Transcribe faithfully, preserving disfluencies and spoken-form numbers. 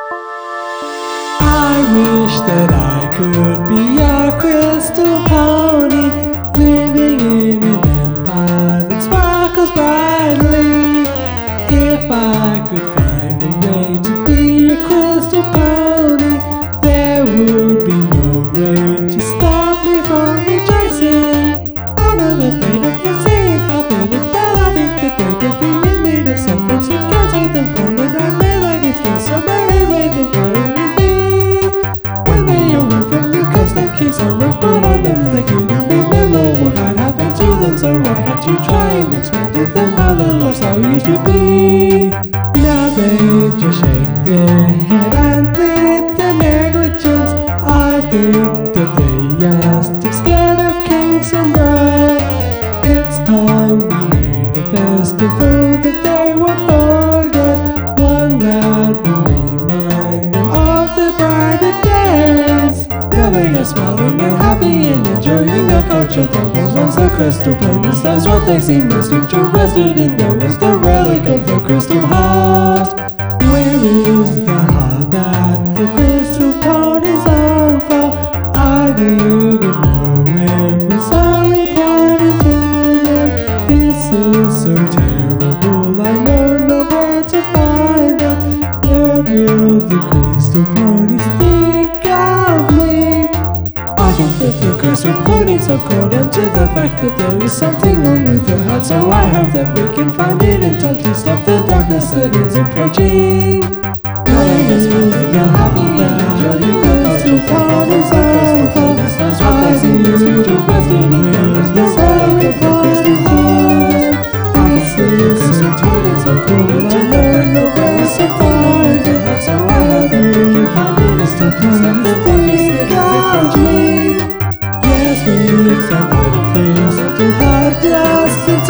I wish that I could be a crystal pony, living in an empire that sparkles brightly. If I could find a way to be a crystal pony, there would be no way to stop me from rejoicing. I know that they have been saying how good and bad I think that they could be made of something so can't take them from when I'm made like it's skin so very way they follow me. When they awoke from the coast that keeps on rock put on them, they couldn't remember what had happened to them, so I had to try and explain to them how the lifestyle used to be. Now they just shake their head and plead their negligence. I think that they are still scared of kings and brown. It's time we made a festival that they won't forget, one that will remind them of the brighter days. Now they are smiling and happy and enjoying the culture that was once the crystal ponies. That's what they seem most interested in. That was the relic of the crystal heart. Where is the heart that the crystal ponies are for? I didn't know it was only pointed to them. This is so terrible, I know nowhere to find them. Where will the crystal ponies think of me? I think that the crystal ponies have caught on to the fact that there is something wrong with the heart, so I hope that we can find it in time to stop the darkness that is approaching. They are smiling and happy and enjoying the crystal ponies are for. I see you interested in those the relic of the crystal heart. This is so tiny, so cool, I know nowhere to find it, so I hope that we can find it in time to stop the darkness that is approaching. Yes, we accept what it feels to have just